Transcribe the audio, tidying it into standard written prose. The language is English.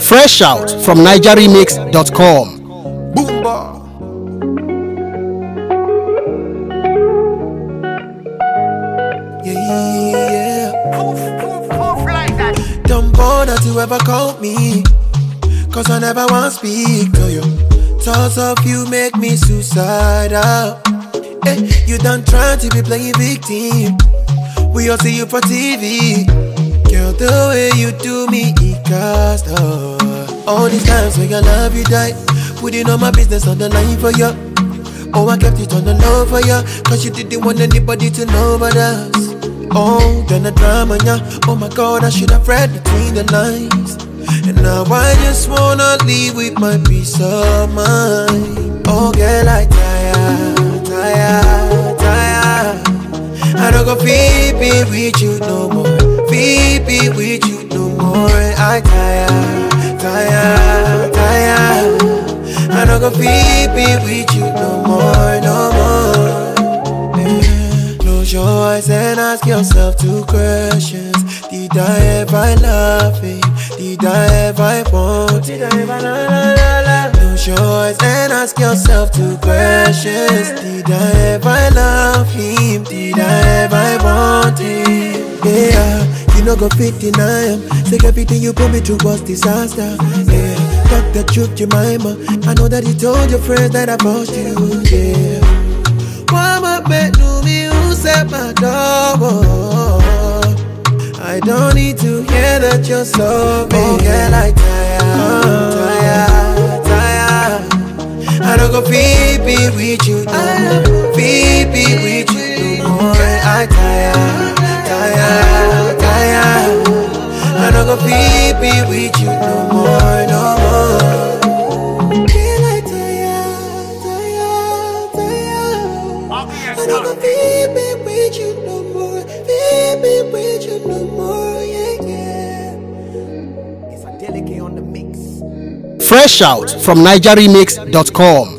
Fresh out from NigerRemix.com. Boomba. Yeah. Poof like that. Don't bother to ever call me, cause I never want to speak to you. Thoughts of you make me suicidal. Hey, you done trying to be playing victim. We all see you for TV. Girl, the way you do me, it cost all these times when your love you died, putting all my business on the line for you. Oh, I kept it on the low for you, cause you didn't want anybody to know but us. Oh, then the drama, yeah. Oh my God, I should have read between the lines. And now I just wanna leave with my peace of mind. Oh girl, I tired. I don't go be with you no more. Be with you no more. I tired. I don't go be with you no more, no more. Yeah. Close your eyes and ask yourself two questions. Did I ever love him? Did I ever want? Did I ever la? Close your eyes and ask yourself two questions. Did I ever love him? Did I ever want him? Yeah, you no go fit deny him. Take everything you put me through was disaster. Yeah, talk the truth, Jemima. I know that he told your friends that I lost you. Yeah, why my man knew me who set my door? I don't need to hear that you're so big. Oh girl, I tired. I don't go be with you no more. Be with you no more. I tired. I don't go be with you no more, no more. Girl, I tired. I don't go be with you no more. Be with you no more, yeah. It's a delicate on the mix. Fresh out from NigerRemix.com.